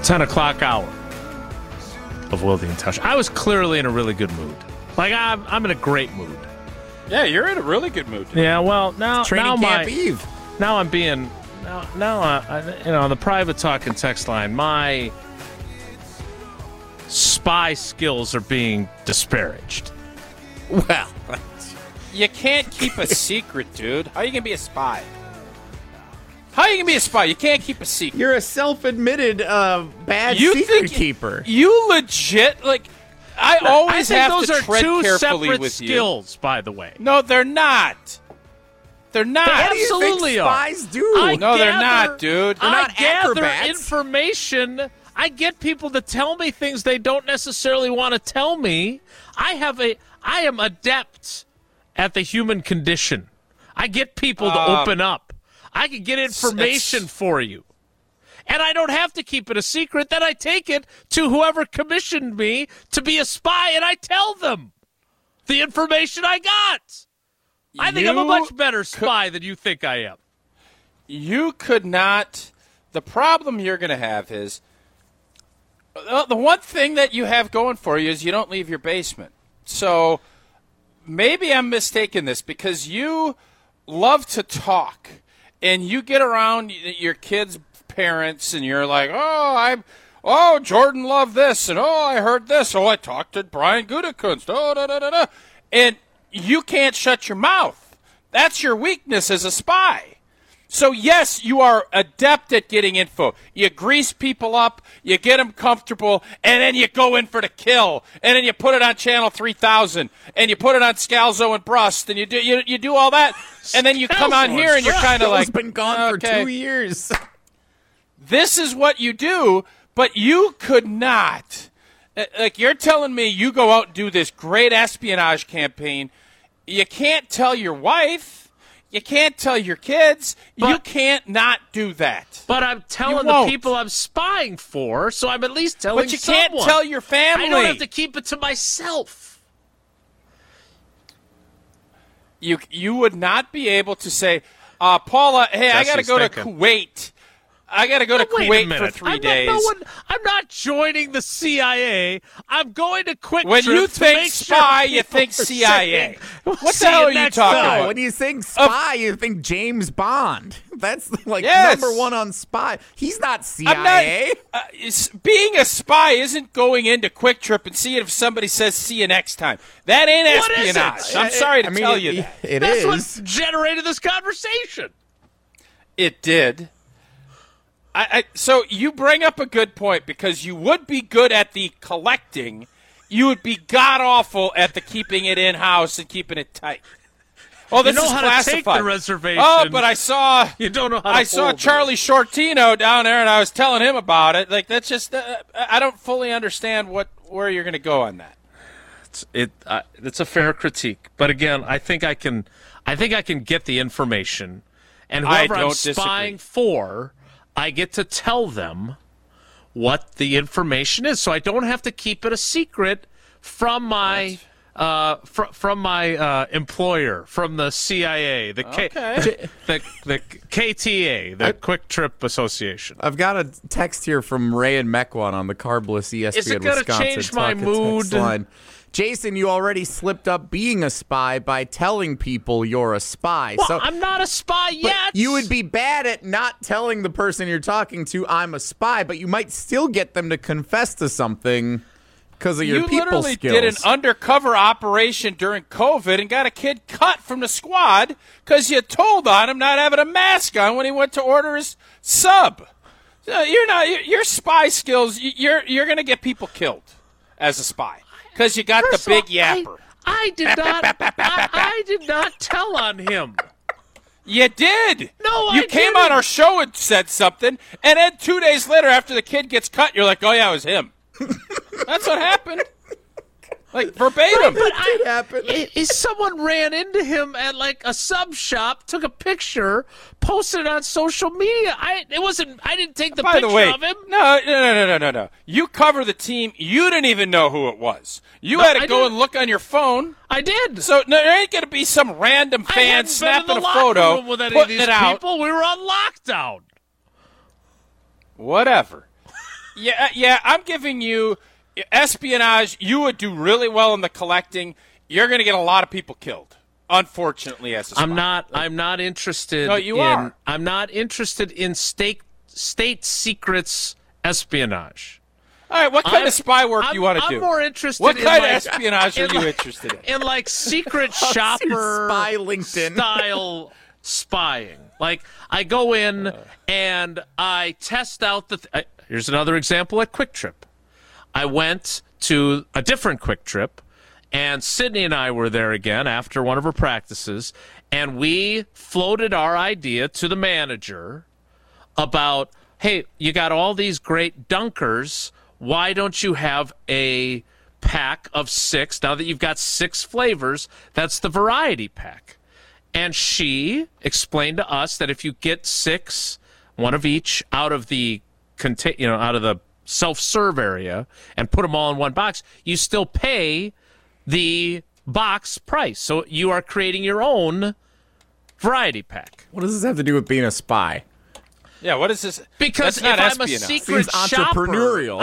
10 o'clock hour of Wilde and Tausch. I was clearly in a really good mood. Like, I'm in a great mood. Yeah, you're in a really good mood today. Yeah, well, now Training Camp Eve. Now I'm being on the private talk and text line, my spy skills are being disparaged. Well, you can't keep a secret, dude. How are you going to be a spy? How are you going to be a spy? You can't keep a secret. you're a self-admitted bad secret keeper. You legit, like, I always I think have those to are tread two carefully separate with skills, by the way. you. No, they're not. They're not. What do you Absolutely think are. spies do? No, they're not, dude. They're I not gather acrobats. information. I get people to tell me things they don't necessarily want to tell me. I am adept at the human condition. I get people to open up. I can get information for you. And I don't have to keep it a secret. Then I take it to whoever commissioned me to be a spy, and I tell them the information I got. I think I'm a much better spy than you think I am. You could not. The problem you're going to have is the one thing that you have going for you is you don't leave your basement. So maybe I'm mistaken this because you love to talk and you get around your kids' parents and you're like, oh, Jordan loved this and I heard this. Oh, I talked to Brian Gutekunst. Oh, da da da da. And you can't shut your mouth. That's your weakness as a spy. So, yes, you are adept at getting info. You grease people up, you get them comfortable, and then you go in for the kill. And then you put it on Channel 3000, and you put it on Scalzo and Brust, and you do all that. And then you come on here and you're kind of like, It's been gone okay. for 2 years. This is what you do, but you could not. Like, you're telling me you go out and do this great espionage campaign. You can't tell your wife. You can't tell your kids. You can't not do that. But I'm telling the people I'm spying for, so I'm at least telling But you someone. can't tell your family. I don't have to keep it to myself. You would not be able to say, Paula, hey, I got to go to Kuwait. I got to go to Kuwait for 3 days. I'm not joining the CIA. I'm going to Quick When Trip you to think make spy, sure you think people are CIA. saying, What "See the hell you are you next talking time." about? When you think spy, you think James Bond. That's like Yes. number one on spy. He's not CIA. Being a spy isn't going into Quick Trip and seeing if somebody says see you next time. That ain't What is it? espionage. I'm sorry to tell you that. It That's is. what generated this conversation. It did. So you bring up a good point because you would be good at the collecting. You would be god-awful at the keeping it in-house and keeping it tight. Oh, this You know is how classified. to take the reservation. Oh, but I saw You don't know how to I saw hold Charlie Shortino down there, and I was telling him about it. Like, that's just I don't fully understand where you're going to go on that. It's a fair critique, but again, I think I can get the information, and whoever I'm spying for, I get to tell them what the information is, so I don't have to keep it a secret from my employer, from the CIA, the KTA, the Quick Trip Association. I've got a text here from Ray and Mequon on the carbless ESPN Is it gonna Wisconsin change my Talk and Text mood? line. Jason, you already slipped up being a spy by telling people you're a spy. Well, so I'm not a spy yet. you would be bad at not telling the person you're talking to I'm a spy, but you might still get them to confess to something because of your people literally skills. did an undercover operation during COVID and got a kid cut from the squad because you told on him not having a mask on when he went to order his sub. Your spy skills. You're going to get people killed as a spy because you got First the big of all, yapper. I did not. I did not tell on him. You did. No, you I came didn't. on our show and said something, and then 2 days later, after the kid gets cut, you're like, "Oh yeah, it was him." That's what happened. Like verbatim. But happen. Someone ran into him at like a sub shop, took a picture, posted it on social media. I didn't take the By picture the way, of him. No. You cover the team. You didn't even know who it was. You had to I go didn't. and look on your phone. I did. So no, there ain't going to be some random I fan hadn't snapping been in a the locker photo, room with any of putting these it out. people. We were on lockdown. Whatever. Yeah, I'm giving you espionage. You would do really well in the collecting. You're going to get a lot of people killed, unfortunately, as a spy. I'm not interested. No, you are. I'm not interested in state secrets espionage. All right, what kind of spy work do you want to do? I'm more interested what in kind like, of espionage are you interested in? In like secret shopper spy LinkedIn style spying. Like I go in and I test out here's another example at Quick Trip. I went to a different Quick Trip, and Sydney and I were there again after one of her practices, and we floated our idea to the manager about, hey, you got all these great dunkers. Why don't you have a pack of 6? Now that you've got 6 flavors, that's the variety pack. And she explained to us that if you get 6, one of each, out of the out of the self-serve area and put them all in one box, you still pay the box price. So you are creating your own variety pack. What does this have to do with being a spy? Yeah, what is this? Because That's not if I'm a espionage. secret Seems shopper, entrepreneurial.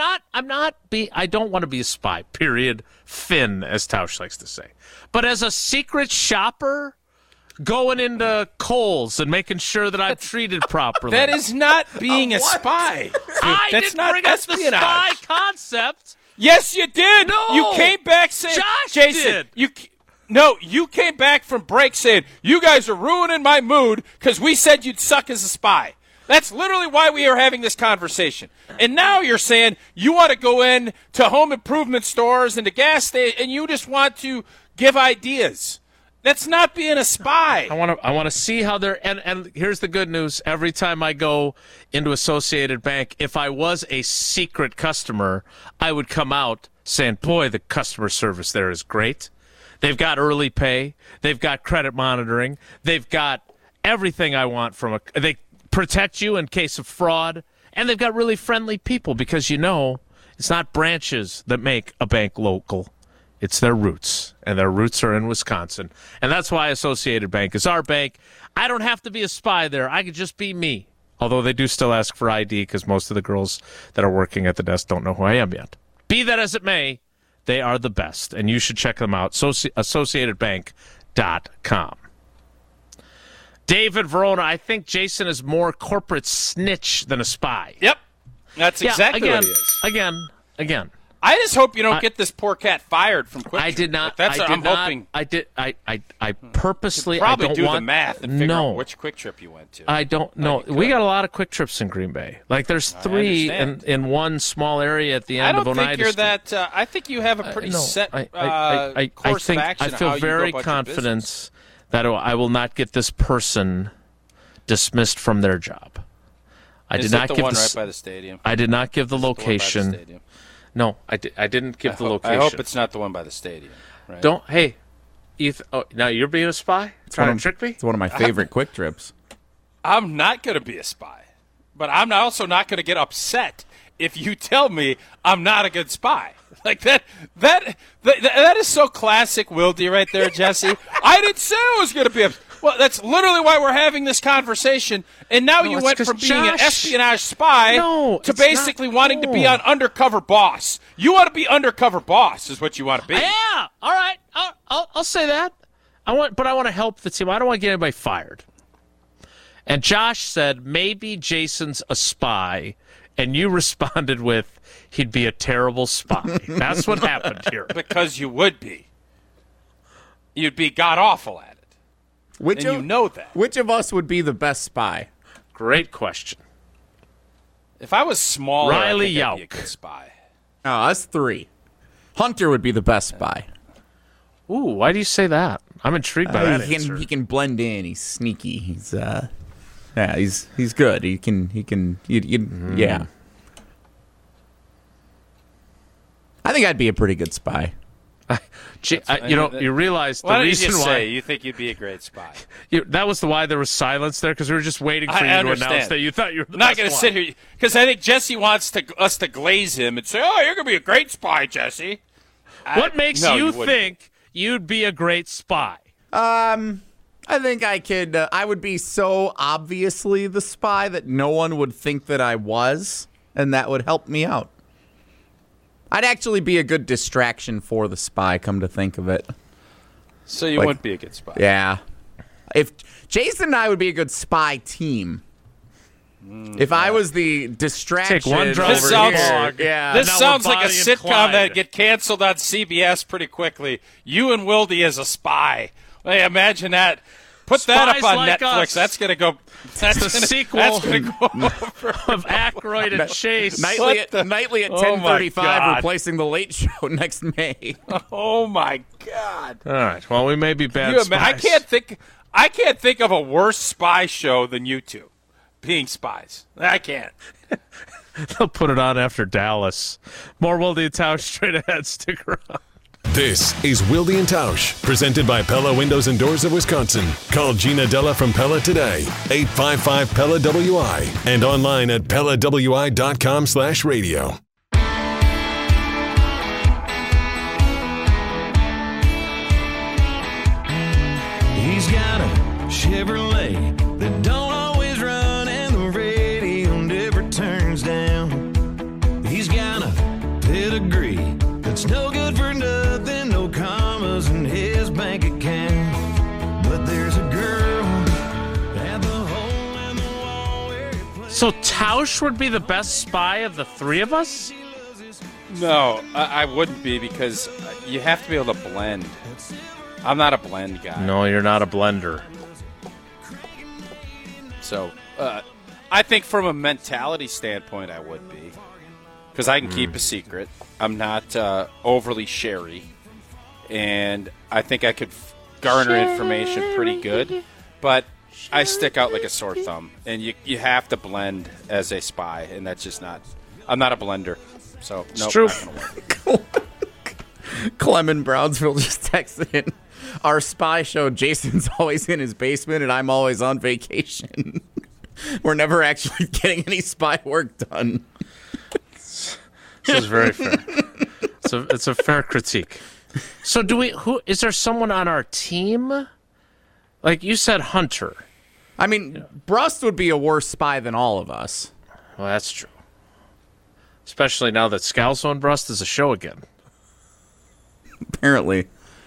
I don't want to be a spy, period. Finn, as Tausch likes to say. But as a secret shopper, going into Kohl's and making sure that I'm treated properly. That is not being a spy. That's didn't not bring up the espionage. spy concept. Yes, you did. No. You came back saying, Josh Jason, did. you came back from break saying, you guys are ruining my mood because we said you'd suck as a spy. That's literally why we are having this conversation. And now you're saying you want to go in to home improvement stores and to gas stations, and you just want to give ideas. That's not being a spy. I want to see how they're and here's the good news. Every time I go into Associated Bank, if I was a secret customer, I would come out saying, "Boy, the customer service there is great. They've got early pay, they've got credit monitoring, they've got everything I want from they protect you in case of fraud, and they've got really friendly people because it's not branches that make a bank local. It's their roots, and their roots are in Wisconsin. And that's why Associated Bank is our bank. I don't have to be a spy there. I could just be me. Although they do still ask for ID because most of the girls that are working at the desk don't know who I am yet. Be that as it may, they are the best, and you should check them out. AssociatedBank.com. David Verona, I think Jason is more corporate snitch than a spy. Yep. That's exactly what he is. Again. I just hope you don't get this poor cat fired from Quick Trip. I did not. That's what I'm hoping. I did. I purposely. Probably I don't do want, the math and figure out which Quick Trip you went to. I don't know. We got a lot of Quick Trips in Green Bay. Like there's 3 in one small area at the end of Oneida I don't think you're Street. that. I think you have a pretty set course I of action. I feel very confident that I will not get this person dismissed from their job. Is it the one right by the stadium? I did not give the location. No, I didn't give the location. I hope it's not the one by the stadium. Right? Don't. Hey, now you're being a spy? Trying to trick me? It's one of my favorite Quick Trips. I'm not going to be a spy, but I'm also not going to get upset if you tell me I'm not a good spy. Like that is so classic Wildy right there, Jesse. I didn't say I was going to be a. Well, that's literally why we're having this conversation. And now you went from being an espionage spy to basically wanting to be an undercover boss. You want to be undercover boss is what you want to be. Yeah. All right. I'll say that. But I want to help the team. I don't want to get anybody fired. And Josh said maybe Jason's a spy, and you responded with he'd be a terrible spy. That's what happened here. Because you would be. You'd be god-awful at it. You know that. Which of us would be the best spy? Great question. If I was smaller, Riley I'd be a good spy. Oh, us 3. Hunter would be the best spy. Ooh, why do you say that? I'm intrigued by that answer. He can blend in. He's sneaky. He's he's good. He can yeah. I think I'd be a pretty good spy. You realize the why reason why you think you'd be a great spy. That was why there was silence there because we were just waiting for you to announce that you thought you were the I'm not best going to one. sit here because I think Jesse wants us to glaze him and say, "Oh, you're going to be a great spy, Jesse." What makes you think you'd be a great spy? I think I could. I would be so obviously the spy that no one would think that I was. and that would help me out. I'd actually be a good distraction for the spy, come to think of it. So you wouldn't be a good spy. Yeah. If Jason and I would be a good spy team. If I was the distraction, Take one drop This sounds- yeah. This now sounds we're like a Bonnie and sitcom Clyde. that'd get canceled on CBS pretty quickly. You and Wildy as a spy. Hey, imagine that. Put that up Spies on like Netflix. us. That's gonna go. That's the gonna, sequel. That's gonna go over. Of Aykroyd and Chase. Nightly What the- nightly at Oh my 10:35, God. replacing the Late Show next May. Oh my God! All right. Well, we may be bad I spies. can't think of a worse spy show than you two being spies. I can't. They'll put it on after Dallas. More Wildy and Tausch straight ahead. Stick around. This is Wildy and Tausch, presented by Pella Windows and Doors of Wisconsin. Call Gina Della from Pella today, 855-PELLA-WI, and online at PellaWI.com/radio. He's got a Chevrolet that don't always run and the radio never turns down. He's got a pedigree that's no good for nothing, no commas in his bank account. But there's a girl at the hole in the wall where he plays. So Tausch would be the best spy of the three of us? No, I wouldn't be because you have to be able to blend. I'm not a blend guy. No, you're not a blender. So I think from a mentality standpoint, I would be. Because I can keep a secret. I'm not overly sherry. And I think I could garner information pretty good. But I stick out like a sore thumb. And you have to blend as a spy. And that's just not... I'm not a blender. So, no, true. not going to work. Clem in Brownsville just texted in. Our spy show, Jason's always in his basement and I'm always on vacation. We're never actually getting any spy work done. This is very fair. It's a fair critique. So is there someone on our team? Like you said, Hunter. I mean, Brust would be a worse spy than all of us. Well, that's true. Especially now that Scalzo and Brust is a show again. Apparently.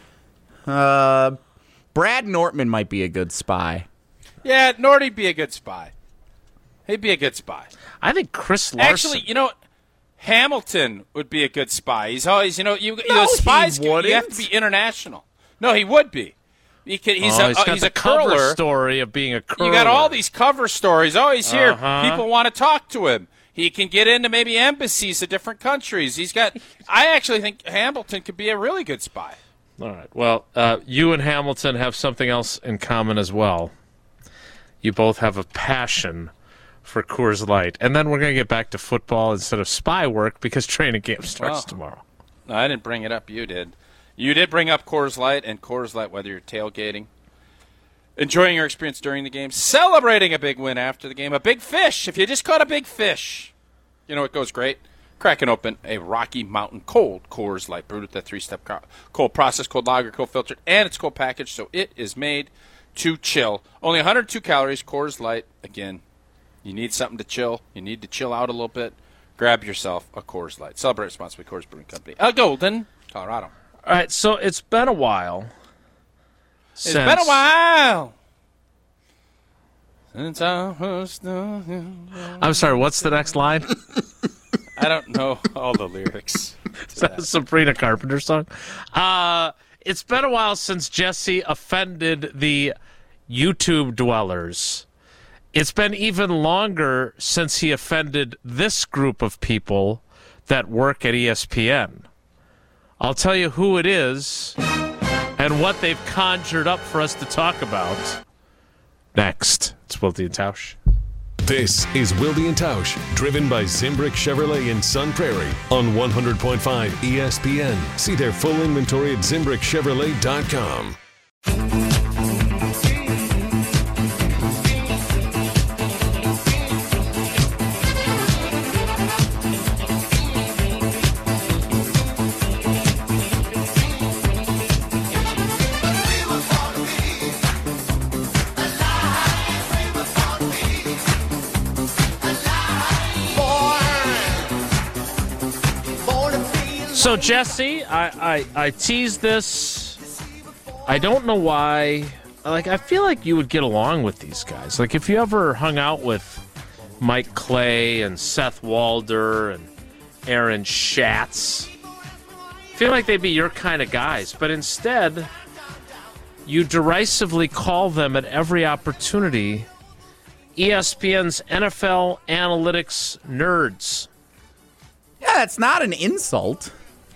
Brad Nortman might be a good spy. Yeah, Nordy'd be a good spy. He'd be a good spy. I think Chris Larson. Actually, you know, Hamilton would be a good spy. He's always, No, spies. he You have wouldn't. to be international. No, he would be. He's got a the cover curler. story of being a curler. You got all these cover stories. Always here. Uh-huh. People want to talk to him. He can get into maybe embassies of different countries. I actually think Hamilton could be a really good spy. All right. Well, you and Hamilton have something else in common as well. You both have a passion for Coors Light. And then we're going to get back to football instead of spy work because training camp starts tomorrow. No, I didn't bring it up. You did. You did bring up Coors Light, and Coors Light, whether you're tailgating, enjoying your experience during the game, celebrating a big win after the game, a big fish. If you just caught a big fish, you know what goes great? Cracking open a Rocky Mountain cold Coors Light, brewed with that 3-step cold process, cold lager, cold filtered, and it's cold packaged, so it is made to chill. Only 102 calories, Coors Light. Again, you need something to chill. You need to chill out a little bit. Grab yourself a Coors Light. Celebrate responsibly, Coors Brewing Company. Golden, Colorado. All right. So it's been a while. It's been a while since I was I'm sorry. What's the next line? I don't know all the lyrics. Is that a Sabrina Carpenter song? It's been a while since Jesse offended the YouTube dwellers. It's been even longer since he offended this group of people that work at ESPN. I'll tell you who it is and what they've conjured up for us to talk about next. It's Wildy and Tausch. This is Wildy and Tausch, driven by Zimbrick Chevrolet in Sun Prairie on 100.5 ESPN. See their full inventory at ZimbrickChevrolet.com. So, Jesse, I teased this. I don't know why. Like, I feel like you would get along with these guys. Like, if you ever hung out with Mike Clay and Seth Walder and Aaron Schatz, I feel like they'd be your kind of guys. But instead, you derisively call them at every opportunity ESPN's NFL analytics nerds. Yeah, it's not an insult.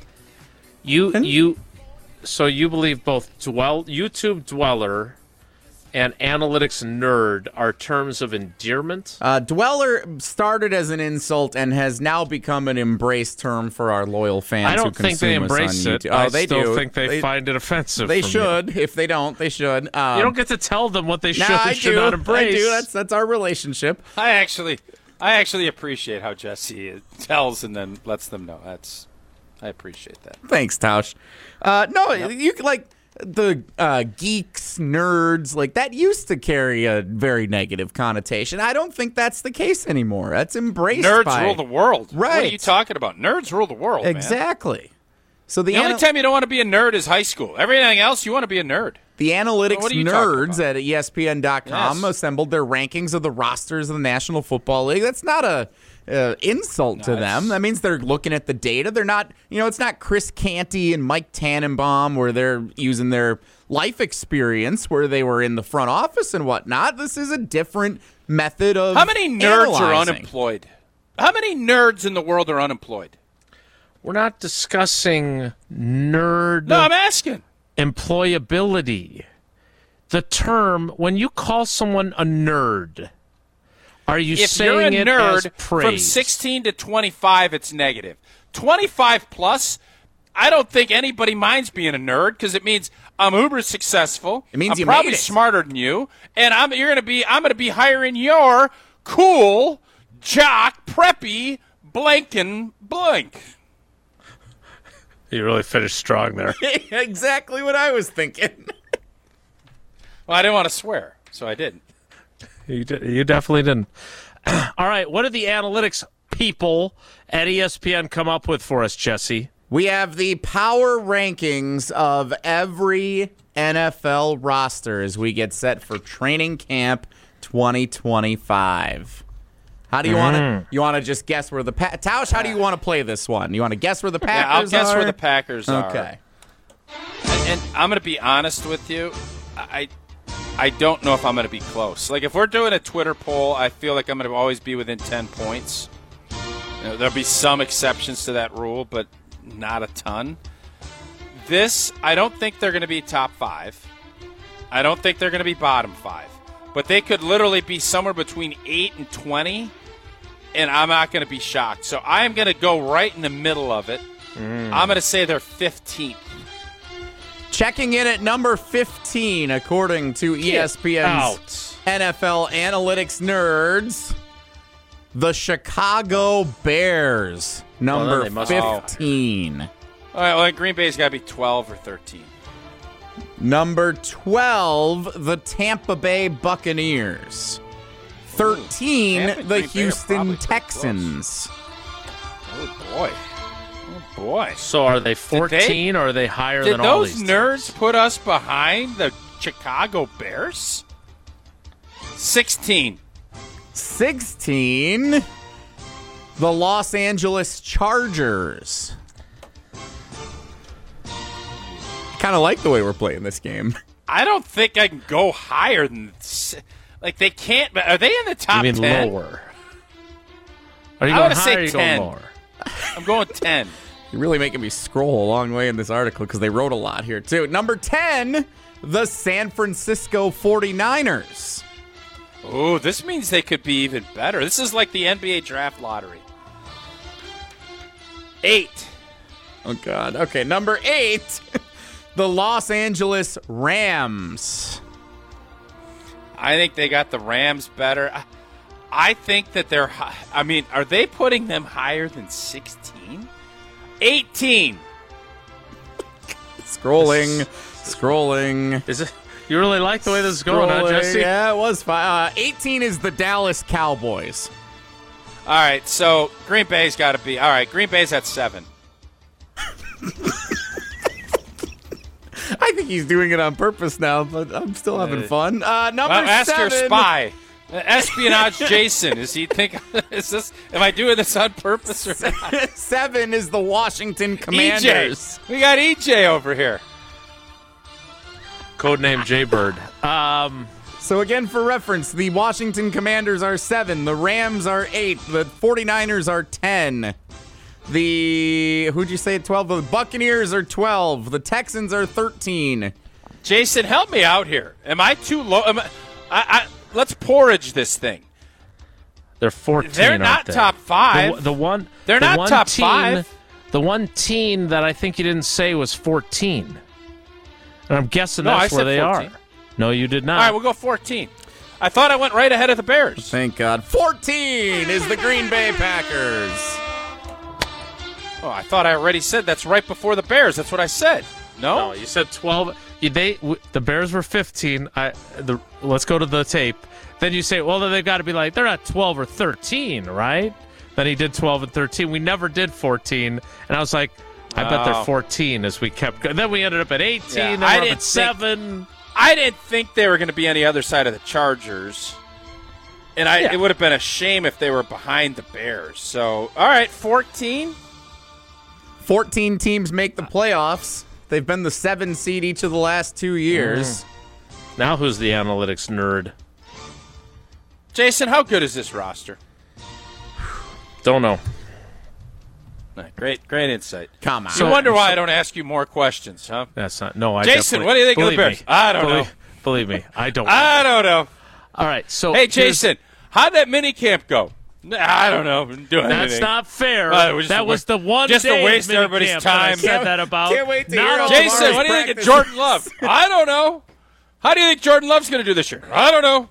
So you believe both YouTube dweller and analytics nerd are terms of endearment? Dweller started as an insult and has now become an embraced term for our loyal fans. I don't think they embrace it. They still do. think they find it offensive. They from should. If they don't, they should. You don't get to tell them what they should I and should not embrace. I do. That's our relationship. I actually appreciate how Jesse tells and then lets them know. I appreciate that. Thanks, Tausch. You like the geeks, nerds, like that used to carry a very negative connotation. I don't think that's the case anymore. That's embraced. Nerds rule the world. Right. What are you talking about? Nerds rule the world, exactly. Man. So the only time you don't want to be a nerd is high school. Everything else, you want to be a nerd. The analytics nerds at ESPN.com Yes. assembled their rankings of the rosters of the National Football League. That's not a insult to them. That means they're looking at the data. They're not, it's not Chris Canty and Mike Tannenbaum where they're using their life experience where they were in the front office and whatnot. This is a different method of How many nerds are analyzing. unemployed? How many nerds in the world are unemployed? We're not discussing nerd No, I'm asking. employability. The term, when you call someone a nerd, are you If saying you're a it nerd as praise? from 16 to 25, it's negative. 25 plus, I don't think anybody minds being a nerd because it means I'm uber successful. It means I'm you probably made it. smarter than you, and I'm going to be hiring your cool jock preppy blank and blank. You really finished strong there. Exactly what I was thinking. Well, I didn't want to swear, so I didn't. You definitely didn't. All right, what did the analytics people at ESPN come up with for us, Jesse? We have the power rankings of every NFL roster as we get set for training camp 2025. How do you want to? You want to just guess where the Tausch? How do you want to play this one? You want to guess where the Packers I'll guess are? where the Packers are. Okay. And I'm going to be honest with you. I don't know if I'm going to be close. Like, if we're doing a Twitter poll, I feel like I'm going to always be within 10 points. There'll be some exceptions to that rule, but not a ton. I don't think they're going to be top 5. I don't think they're going to be bottom 5. But they could literally be somewhere between 8 and 20, and I'm not going to be shocked. So I'm going to go right in the middle of it. I'm going to say they're 15th. Checking in at number 15, according to ESPN's NFL analytics nerds, the Chicago Bears, number 15. All right, well, Green Bay's got to be 12 or 13. Number 12, the Tampa Bay Buccaneers. 13, the Houston Texans. Oh, boy. Oh, boy. So are they 14 or are they higher than all these? Did those nerds put us behind the Chicago Bears? 16. 16, the Los Angeles Chargers. Kind of like the way we're playing this game. I don't think I can go higher than... Like, they can't... Are they in the top 10? You mean lower? Are you I'm going gonna say higher or are you 10. going lower? I'm going 10. You're really making me scroll a long way in this article because they wrote a lot here, too. Number 10, the San Francisco 49ers. Oh, this means they could be even better. This is like the NBA draft lottery. 8. Oh, God. Okay, number 8, the Los Angeles Rams. I think they got the Rams better. I think that they're... I mean, are they putting them higher than 16? 18. Scrolling. Is it? You really like the way this is going, huh, Jesse? Yeah, it was fine. 18 is the Dallas Cowboys. All right, so Green Bay's got to be... All right, Green Bay's at 7. I think he's doing it on purpose now, but I'm still having fun. Number ask 7. your spy. Espionage Jason. Is this? Am I doing this on purpose or not? 7 is the Washington Commanders. EJ. We got EJ over here. Codename Jaybird. So again, for reference, the Washington Commanders are 7. The Rams are 8. The 49ers are 10. Who'd you say 12? The Buccaneers are 12. The Texans are 13. Jason, help me out here. Am I too low? Let's porridge this thing. They're 14. They're not top 5. They're not top 5. The one teen that I think you didn't say was 14. And I'm guessing that's where they 14. Are. No, you did not. All right, we'll go 14. I thought I went right ahead of the Bears. Thank God. 14 is the Green Bay Packers. Oh, I thought I already said that's right before the Bears. That's what I said. No, you said 12. The Bears were 15. Let's go to the tape. Then you say, well, then they've got to be like, they're not 12 or 13, right? Then he did 12 and 13. We never did 14. And I was like, I bet they're 14 as we kept going. Then we ended up at 18. Yeah, then we're up at 7. I didn't think they were going to be on the other side of the Chargers. And it would have been a shame if they were behind the Bears. So, all right, 14. 14 teams make the playoffs. They've been the 7 seed each of the last 2 years. Now who's the analytics nerd? Jason, how good is this roster? Don't know. Great insight. Come on. You wonder why I don't ask you more questions, huh? That's not. No, I Jason, what do you think of the Bears? I don't know. Believe me, I don't. I don't know. All right, so hey, Jason, how'd that mini camp go? I don't know. That's not fair. That was the one just day to waste everybody's time. I said that about. Can't wait to hear Jason, what do you think of Jordan Love? I don't know. How do you think Jordan Love's going to do this year? I don't know.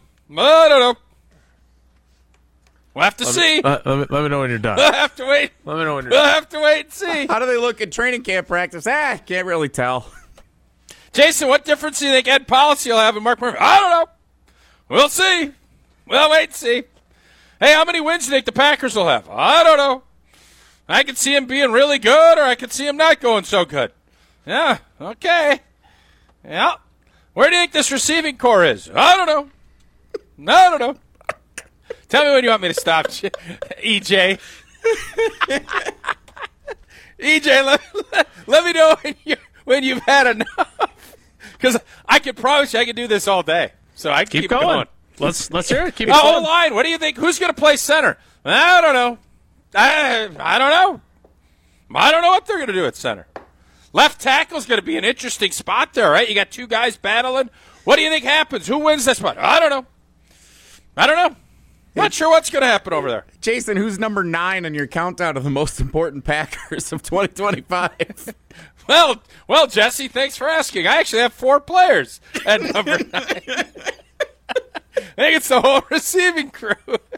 We'll have to see. Let me know when you're done. We'll have to wait. Let me know when you're We'll done. have to wait and see. How do they look at training camp practice? Can't really tell. Jason, what difference do you think Ed Policy will have in Mark Murphy? I don't know. We'll see. We'll wait and see. Hey, how many wins do you think the Packers will have? I don't know. I could see him being really good, or I could see him not going so good. Yeah, okay. Yeah. Where do you think this receiving core is? I don't know. I don't know. Tell me when you want me to stop, EJ. EJ, let me know when you've had enough. Because I can promise you I can do this all day. So I can keep going. Let's hear it. Keep it going. O-line, what do you think? Who's going to play center? I don't know. I don't know. I don't know what they're going to do at center. Left tackle's going to be an interesting spot there, right? You got 2 guys battling. What do you think happens? Who wins that spot? I don't know. Not sure what's going to happen over there. Jason, who's number 9 on your countdown of the most important Packers of 2025? Well, Jesse, thanks for asking. I actually have 4 players at number 9. I think it's the whole receiving crew.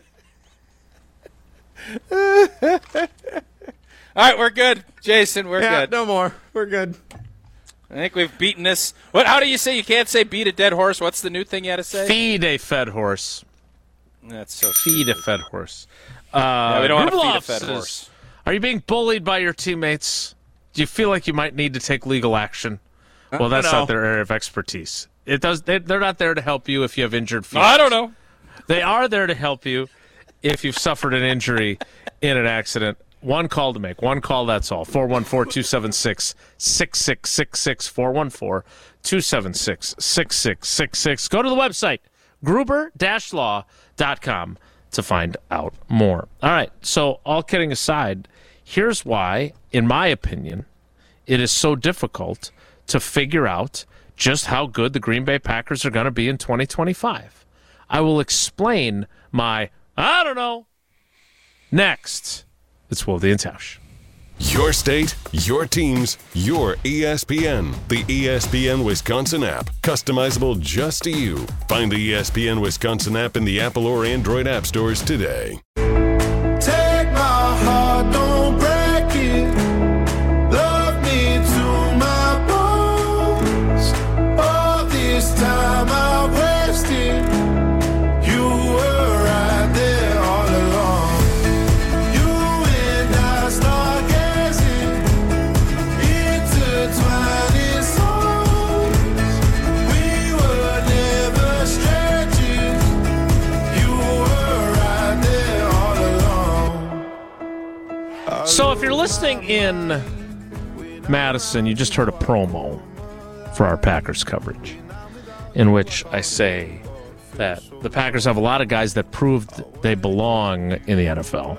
All right, we're good. Jason, we're good. No more. We're good. I think we've beaten this. How do you say you can't say beat a dead horse? What's the new thing you had to say? Feed a fed horse. That's so feed a fed horse. We don't want to feed a fed horse. Are you being bullied by your teammates? Do you feel like you might need to take legal action? Well, that's not their area of expertise. They're not there to help you if you have injured feet. I don't know. They are there to help you if you've suffered an injury in an accident. One call to make. One call, that's all. 414-276-6666. 414-276-6666. Go to the website, gruber-law.com, to find out more. All right, so all kidding aside, here's why, in my opinion, it is so difficult to figure out just how good the Green Bay Packers are going to be in 2025. I will explain my, I don't know, next. It's Wilde and Tausch. Your state, your teams, your ESPN. The ESPN Wisconsin app. Customizable just to you. Find the ESPN Wisconsin app in the Apple or Android app stores today. Take my heart, don't break it. Love me to my bones. All this time I wasted. You were right there all along. You and I stargazing, intertwining souls. if you're listening in Madison, you just heard a promo for our Packers coverage in which I say that the Packers have a lot of guys that proved they belong in the NFL,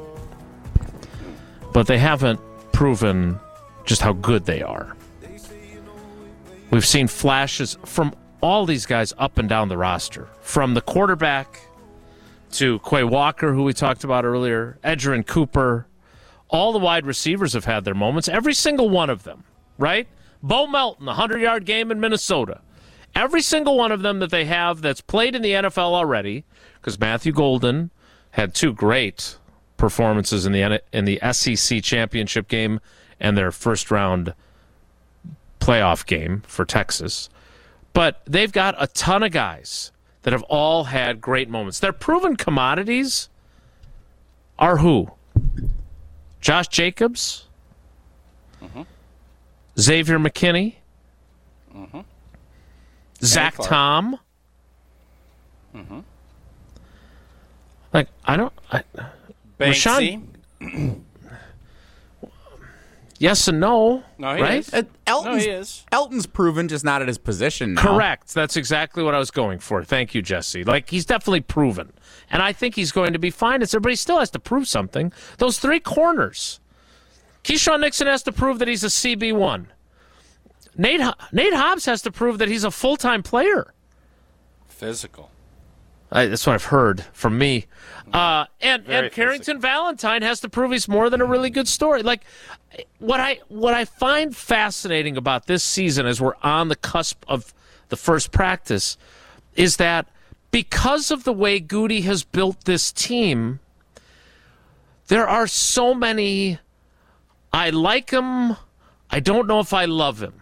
but they haven't proven just how good they are. We've seen flashes from all these guys up and down the roster, from the quarterback to Quay Walker, who we talked about earlier, Edgerrin Cooper. All the wide receivers have had their moments, every single one of them, right? Bo Melton, the 100-yard game in Minnesota. Every single one of them that they have that's played in the NFL already, because Matthew Golden had 2 great performances in the SEC championship game and their first-round playoff game for Texas. But they've got a ton of guys that have all had great moments. Their proven commodities are who? Josh Jacobs, Xavier McKinney, Zach Tom. Like, Banksy. Yes and no. No, he right? is. Elton's, he is. Elton's proven, just not at his position now. Correct. That's exactly what I was going for. Thank you, Jesse. Like, he's definitely proven. And I think he's going to be fine. It's everybody still has to prove something. Those 3 corners. Keyshawn Nixon has to prove that he's a CB1. Nate Hobbs has to prove that he's a full-time player. Physical. That's what I've heard from me. And Carrington Valentine has to prove he's more than a really good story. Like, what I find fascinating about this season as we're on the cusp of the first practice is that because of the way Goody has built this team, there are so many, I like him, I don't know if I love him.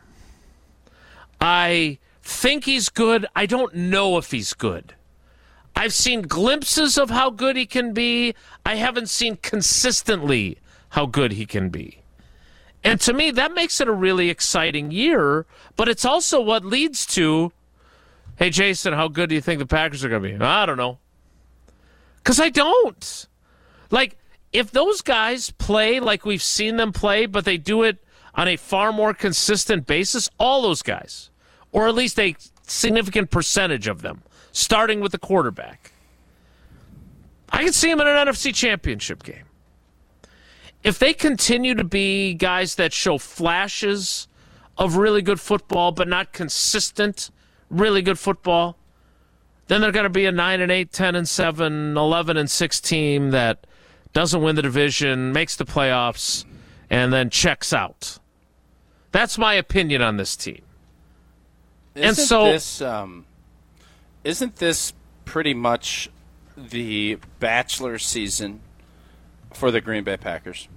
I think he's good, I don't know if he's good. I've seen glimpses of how good he can be. I haven't seen consistently how good he can be. And to me, that makes it a really exciting year, but it's also what leads to, hey, Jason, how good do you think the Packers are going to be? I don't know. Because I don't. Like, if those guys play like we've seen them play, but they do it on a far more consistent basis, all those guys, or at least a significant percentage of them, starting with the quarterback, I can see him in an NFC championship game. If they continue to be guys that show flashes of really good football, but not consistent really good football, then they're going to be a 9-8, 10-7, 11-6 team that doesn't win the division, makes the playoffs, and then checks out. That's my opinion on this team. Isn't this pretty much the Bachelor season for the Green Bay Packers?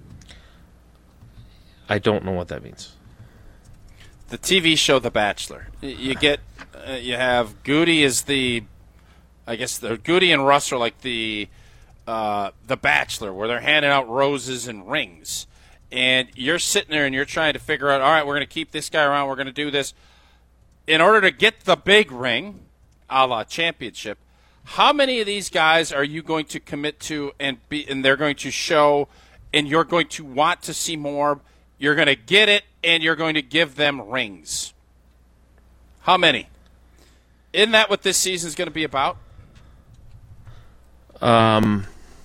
I don't know what that means. The TV show The Bachelor. You have Goody as the Goody and Russ are like the Bachelor, where they're handing out roses and rings, and you're sitting there and you're trying to figure out, all right, we're going to keep this guy around, we're going to do this in order to get the big ring, a la championship. How many of these guys are you going to commit to and they're going to show, and you're going to want to see more? You're going to get it, and you're going to give them rings. How many? Isn't that what this season is going to be about? I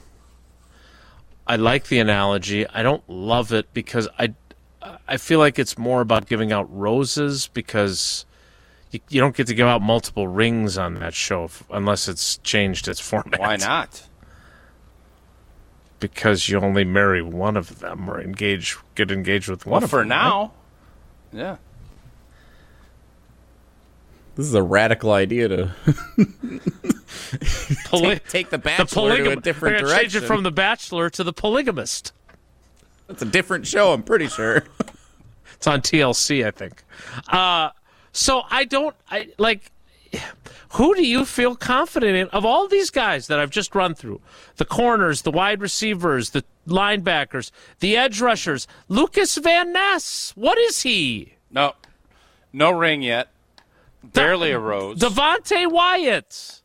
like the analogy. I don't love it because I feel like it's more about giving out roses, because you don't get to give out multiple rings on that show unless it's changed its format. Why not? Because you only marry one of them or get engaged with one of them. For now. Right? Yeah. This is a radical idea to take the Bachelor to a different direction. Change it from the Bachelor to the Polygamist. It's a different show, I'm pretty sure. It's on TLC, I think. So who do you feel confident in of all these guys that I've just run through? The corners, the wide receivers, the linebackers, the edge rushers. Lucas Van Ness, what is he? No ring yet. Barely a rose. Devontae Wyatt.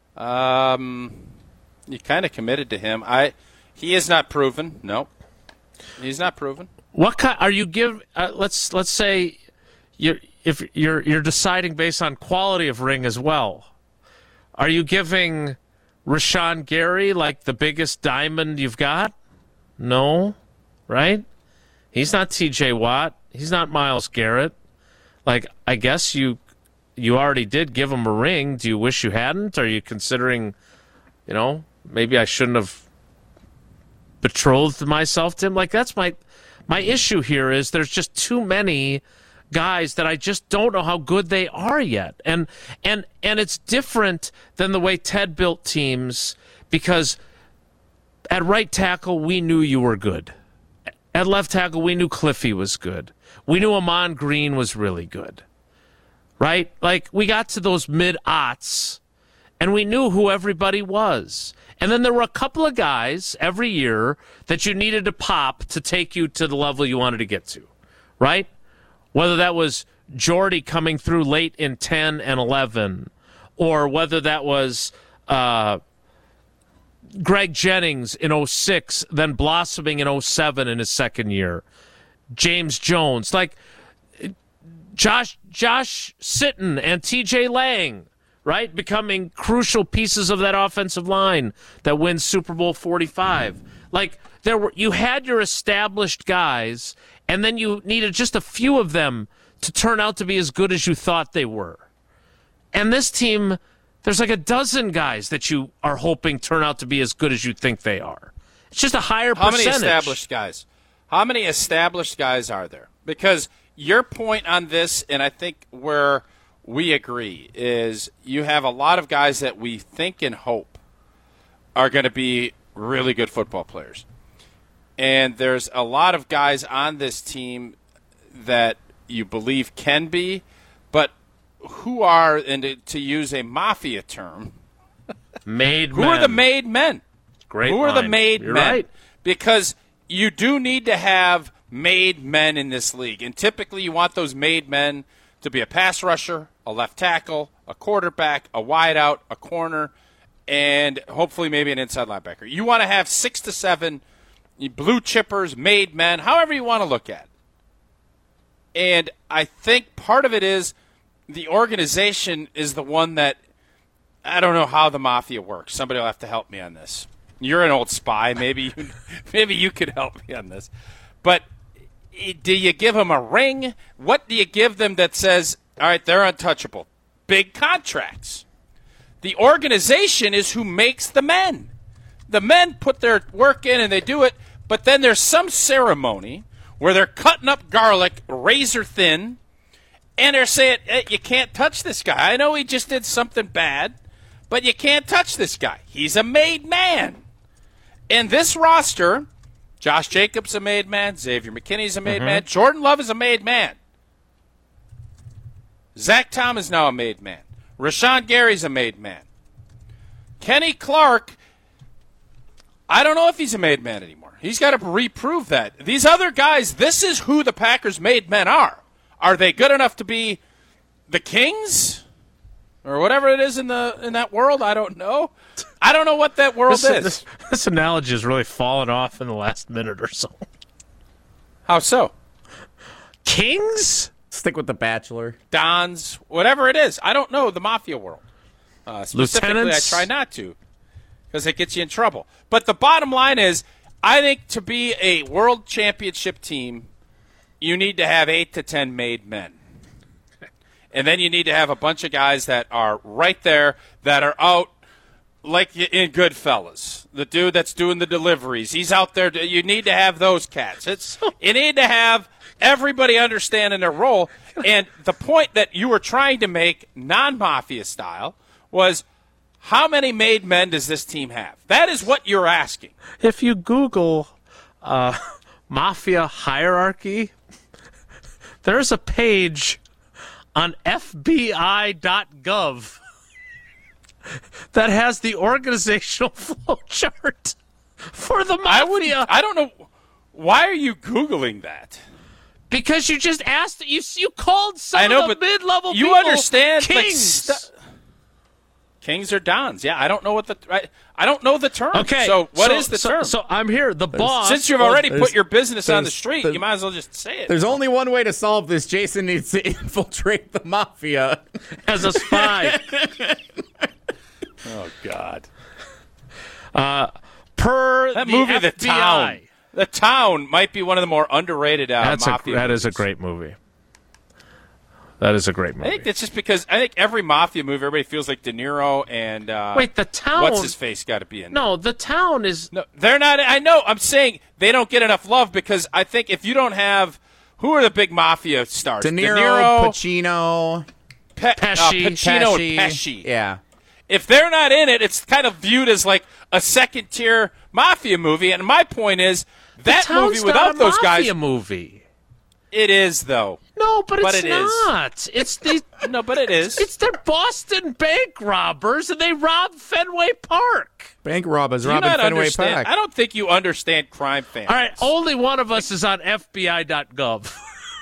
You kind of committed to him. He is not proven. No. He's not proven. What kind are you give? Let's say if you're deciding based on quality of ring as well. Are you giving Rashawn Gary like the biggest diamond you've got? No, right? He's not T.J. Watt. He's not Myles Garrett. Like, I guess you already did give him a ring. Do you wish you hadn't? Are you considering, maybe I shouldn't have betrothed myself to him? Like, that's my issue here is there's just too many guys that I just don't know how good they are yet. And it's different than the way Ted built teams because at right tackle, we knew you were good. At left tackle, we knew Cliffy was good. We knew Amon Green was really good. Right? Like, we got to those mid-aughts, and we knew who everybody was. And then there were a couple of guys every year that you needed to pop to take you to the level you wanted to get to. Right? Whether that was Jordy coming through late in 10 and 11, or whether that was Greg Jennings in 06, then blossoming in 07 in his second year. James Jones. Like, Josh Sitton and T.J. Lang, right, becoming crucial pieces of that offensive line that wins Super Bowl 45. Like, you had your established guys, and then you needed just a few of them to turn out to be as good as you thought they were. And this team, there's like a dozen guys that you are hoping turn out to be as good as you think they are. It's just a higher percentage. How many established guys? How many established guys are there? Because your point on this, and I think where we agree, is you have a lot of guys that we think and hope are going to be really good football players. And there's a lot of guys on this team that you believe can be, but who are, and to use a mafia term, made who men. are the made men? Great Who line. are the made You're men? Right. Because you do need to have made men in this league. And typically you want those made men to be a pass rusher, a left tackle, a quarterback, a wideout, a corner, and hopefully maybe an inside linebacker. You want to have 6 to 7 blue chippers, made men, however you want to look at it. And I think part of it is the organization is the one that, I don't know how the mafia works. Somebody will have to help me on this. You're an old spy. Maybe you could help me on this. But do you give them a ring? What do you give them that says, all right, they're untouchable? Big contracts. The organization is who makes the men. The men put their work in and they do it, but then there's some ceremony where they're cutting up garlic razor thin, and they're saying, hey, you can't touch this guy. I know he just did something bad, but you can't touch this guy. He's a made man. And this roster, Josh Jacobs a made man, Xavier McKinney's a made man, Jordan Love is a made man. Zach Tom is now a made man. Rashawn Gary's a made man. Kenny Clark, I don't know if he's a made man anymore. He's got to reprove that. These other guys, this is who the Packers' made men are. Are they good enough to be the Kings? Or whatever it is in that world? I don't know. I don't know what that world is. This analogy has really fallen off in the last minute or so. How so? Kings? Stick with The Bachelor. Dons, whatever it is. I don't know the mafia world. Specifically, Lieutenants? I try not to because it gets you in trouble. But the bottom line is, I think to be a world championship team, you need to have 8 to 10 made men. And then you need to have a bunch of guys that are right there, that are out like in Goodfellas. The dude that's doing the deliveries, he's out there. You need to have those cats. You need to have everybody understanding their role. And the point that you were trying to make, non-mafia style, was how many made men does this team have? That is what you're asking. If you Google mafia hierarchy, there's a page on FBI.gov that has the organizational flow chart for the mafia. I don't know. Why are you Googling that? Because you just asked, you called some of the mid-level people you understand, kings. Kings or dons. Yeah, I don't know I don't know the term. Okay. So what is the term? So I'm here. The boss. Since you've already put your business on the there's- street, you might as well just say it. There's only one way to solve this. Jason needs to infiltrate the mafia. as a spy. Oh God. Per That the movie, FBI. The Town. The Town might be one of the more underrated mafia That is a movies. great movie. That is a great movie. I think that's just because I think every mafia movie, everybody feels like De Niro and Wait, The Town. what's his face got to be in there. No, The Town is. No, they're not. I know. I'm saying they don't get enough love because I think if you don't have who are the big mafia stars? De Niro, Pacino, Pesci. Pacino, and Pesci. Yeah. If they're not in it, it's kind of viewed as like a second-tier mafia movie. And my point is that The Town's movie without not a those guys, mafia movie. it is though. No, but it's it is. not. It's the. No, but it is. It's their Boston bank robbers, and they rob Fenway Park. Bank robbers Do you robbing not Fenway understand? Park. I don't think you understand crime families. All right, only one of us is on FBI.gov.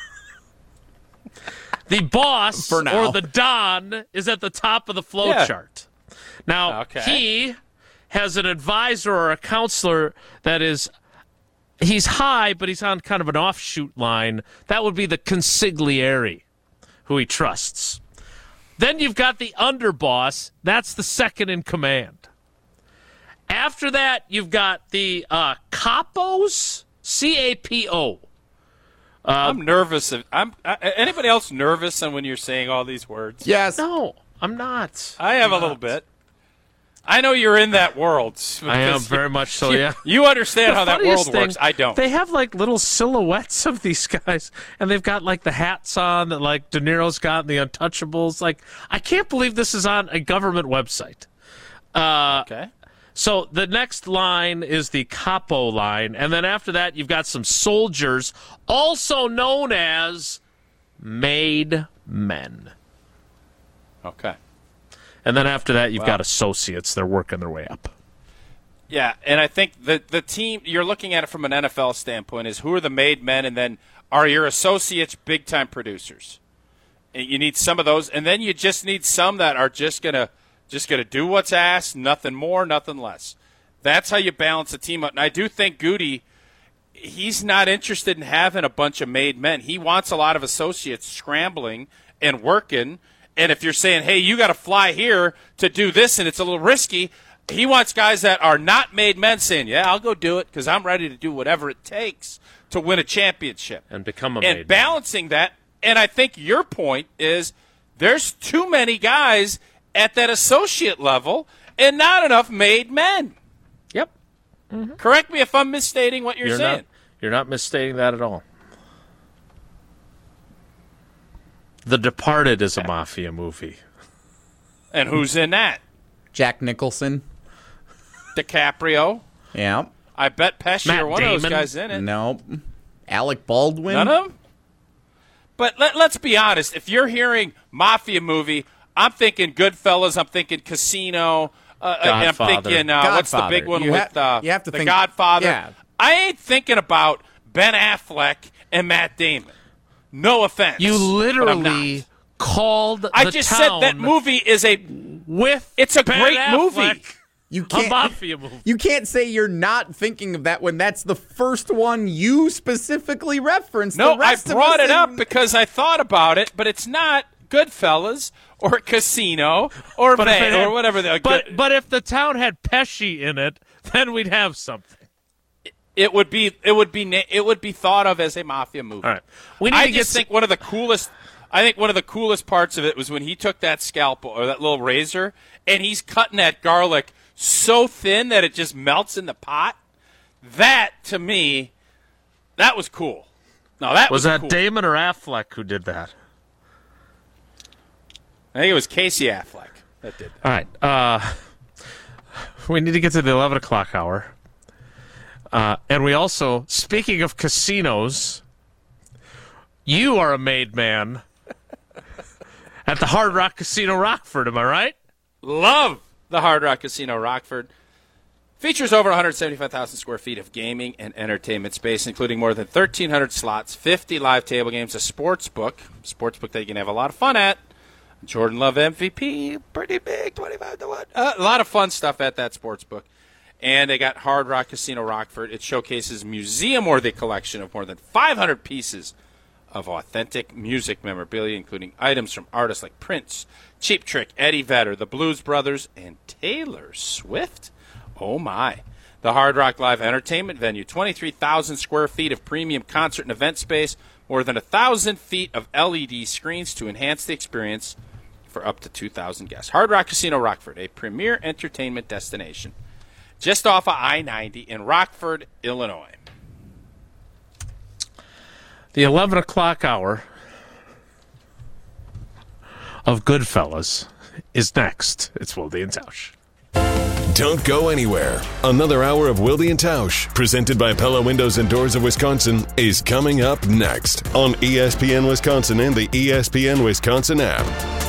The boss For now. or the Don is at the top of the flow Yeah. chart. Now, Okay. he has an advisor or a counselor that is, he's high, but he's on kind of an offshoot line. That would be the consigliere, who he trusts. Then you've got the underboss. That's the second in command. After that, you've got the capos, C-A-P-O. I'm nervous. Anybody else nervous when you're saying all these words? Yes. No, I'm not. I have a little bit. I know you're in that world. I am because very much so, yeah. You understand how that Funniest world works. thing, I don't. They have like little silhouettes of these guys, and they've got like the hats on that like De Niro's got and the Untouchables. Like, I can't believe this is on a government website. Okay. So the next line is the capo line, and then after that you've got some soldiers, also known as made men. Okay. And then after that you've got associates. They're working their way up. Yeah, and I think the team, you're looking at it from an NFL standpoint, is who are the made men, and then are your associates big-time producers? And you need some of those, and then you just need some that are just gonna do what's asked, nothing more, nothing less. That's how you balance a team out. And I do think Goody, he's not interested in having a bunch of made men. He wants a lot of associates scrambling and working. And if you're saying, hey, you got to fly here to do this, and it's a little risky, he wants guys that are not made men saying, yeah, I'll go do it because I'm ready to do whatever it takes to win a championship. And become a made man. And balancing that, and I think your point is there's too many guys at that associate level and not enough made men. Yep. Correct me if I'm misstating what you're saying. You're not misstating that at all. The Departed is a mafia movie. And who's in that? Jack Nicholson. DiCaprio. Yeah. I bet Pesci Matt or one of Damon. those guys in it. Nope. Alec Baldwin. None of them? But let's be honest. If you're hearing mafia movie, I'm thinking Goodfellas. I'm thinking Casino. And I'm Godfather. thinking, what's the big Godfather. one You with you have to The think- Godfather? Yeah. I ain't thinking about Ben Affleck and Matt Damon. No offense. You but I'm literally not. called I the just town said that movie is a with It's a Ben great Affleck, movie. You a can't. mafia movie. You can't say you're not thinking of that when that's the first one you specifically referenced. No, The I rest of brought us it up in- because I thought about it, but it's not Goodfellas or Casino or But if it Van had- or whatever. But if the town had Pesci in it, then we'd have something. it would be thought of as a mafia movie. All right, we need I to just get think one of the coolest. I think one of the coolest parts of it was when he took that scalpel or that little razor and he's cutting that garlic so thin that it just melts in the pot. That to me, that was cool. No, that was that cool. Damon or Affleck who did that? I think it was Casey Affleck that did that. All right, we need to get to the 11 o'clock hour, and we also, speaking of casinos, you are a made man at the Hard Rock Casino Rockford. Am I right? Love the Hard Rock Casino Rockford. Features over 175,000 square feet of gaming and entertainment space, including more than 1,300 slots, 50 live table games, a sports book that you can have a lot of fun at, Jordan Love MVP, pretty big, 25-1. A lot of fun stuff at that sports book. And they got Hard Rock Casino Rockford. It showcases museum-worthy collection of more than 500 pieces of authentic music memorabilia, including items from artists like Prince, Cheap Trick, Eddie Vedder, the Blues Brothers, and Taylor Swift. Oh, my. The Hard Rock Live Entertainment venue, 23,000 square feet of premium concert and event space, more than 1,000 feet of LED screens to enhance the experience for up to 2,000 guests. Hard Rock Casino Rockford, a premier entertainment destination, just off of I-90 in Rockford, Illinois. The 11 o'clock hour of Goodfellas is next. It's Wilde and Tausch. Don't go anywhere. Another hour of Wilde and Tausch, presented by Pella Windows and Doors of Wisconsin, is coming up next on ESPN Wisconsin and the ESPN Wisconsin app.